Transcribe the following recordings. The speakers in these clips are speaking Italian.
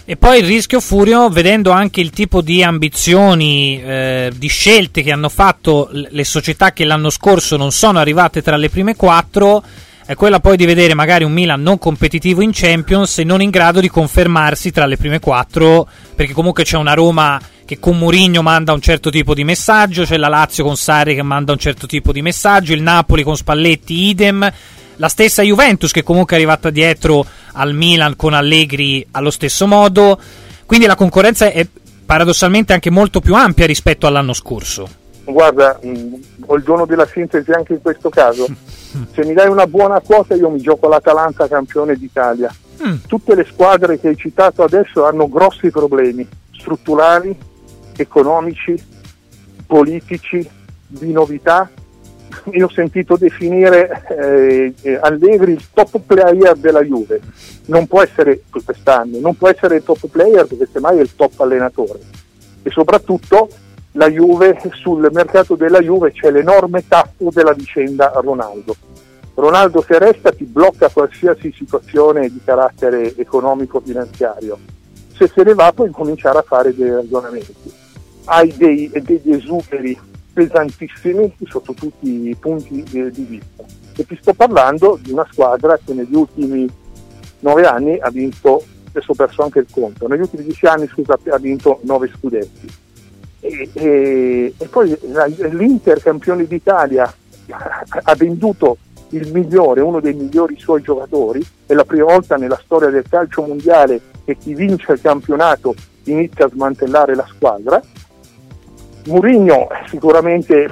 E poi il rischio, Furio, vedendo anche il tipo di ambizioni, di scelte che hanno fatto le società che l'anno scorso non sono arrivate tra le prime 4, è quella poi di vedere magari un Milan non competitivo in Champions e non in grado di confermarsi tra le prime 4, perché comunque c'è una Roma che con Mourinho manda un certo tipo di messaggio, c'è la Lazio con Sarri che manda un certo tipo di messaggio, il Napoli con Spalletti idem, la stessa Juventus che comunque è arrivata dietro al Milan con Allegri allo stesso modo, quindi la concorrenza è paradossalmente anche molto più ampia rispetto all'anno scorso. Guarda, ho il dono della sintesi anche in questo caso. Se mi dai una buona quota io mi gioco l'Atalanta campione d'Italia. Tutte le squadre che hai citato adesso hanno grossi problemi strutturali, economici, politici, di novità. Io ho sentito definire Allegri il top player della Juve. Non può essere quest'anno, non può essere il top player perché semmai è il top allenatore. E soprattutto la Juve, sul mercato della Juve c'è l'enorme tappo della vicenda Ronaldo. Ronaldo se resta ti blocca qualsiasi situazione di carattere economico-finanziario. Se se ne va puoi cominciare a fare dei ragionamenti. Hai degli esuberi pesantissimi sotto tutti i punti di vista. E ti sto parlando di una squadra che negli ultimi 9 anni ha vinto, adesso ho perso anche il conto, negli ultimi 10 anni ha vinto 9 scudetti. E poi l'Inter campione d'Italia ha venduto il migliore, uno dei migliori suoi giocatori, è la prima volta nella storia del calcio mondiale che chi vince il campionato inizia a smantellare la squadra. Mourinho è sicuramente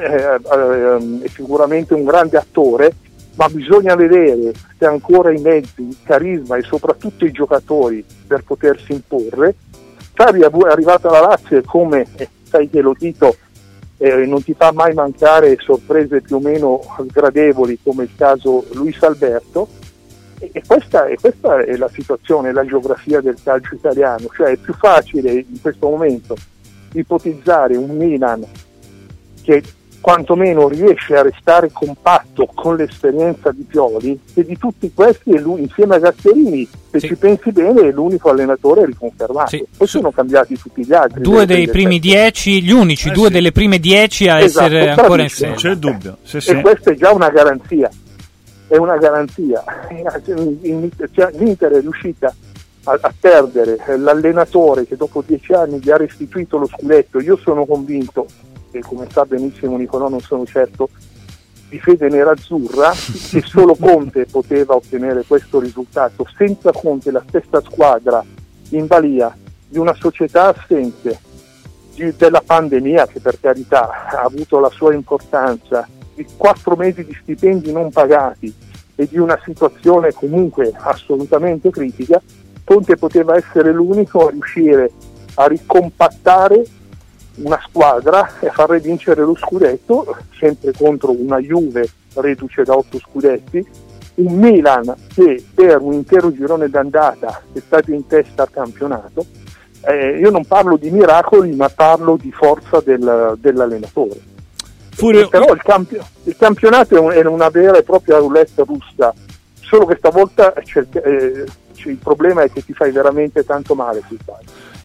un grande attore, ma bisogna vedere se ha ancora i mezzi, il carisma e soprattutto i giocatori per potersi imporre. Sarri è arrivato alla Lazio e come sai che lo Tito non ti fa mai mancare sorprese più o meno sgradevoli come il caso Luis Alberto e questa è la situazione, la geografia del calcio italiano, cioè è più facile in questo momento ipotizzare un Milan che quantomeno riesce a restare compatto con l'esperienza di Pioli e di tutti questi è lui insieme a Gasperini, se ci pensi bene è l'unico allenatore riconfermato. Poi sono cambiati tutti gli altri, due dei primi 10, gli unici due delle prime 10 a essere ancora in serie, non c'è dubbio. E questa è già una garanzia, è una garanzia. L'Inter è riuscita a perdere l'allenatore che dopo 10 anni gli ha restituito lo scudetto. Io sono convinto, e come sa benissimo Nicolò non sono certo di fede nerazzurra, che solo Conte poteva ottenere questo risultato. Senza Conte la stessa squadra in balia di una società assente, della pandemia che per carità ha avuto la sua importanza, di 4 mesi di stipendi non pagati e di una situazione comunque assolutamente critica, Conte poteva essere l'unico a riuscire a ricompattare una squadra e a far vincere lo scudetto, sempre contro una Juve reduce da 8 scudetti, un Milan che per un intero girone d'andata è stato in testa al campionato. Io non parlo di miracoli, ma parlo di forza dell'allenatore. Però il campionato è una vera e propria roulette russa, solo che stavolta il problema è che ti fai veramente tanto male sul palco.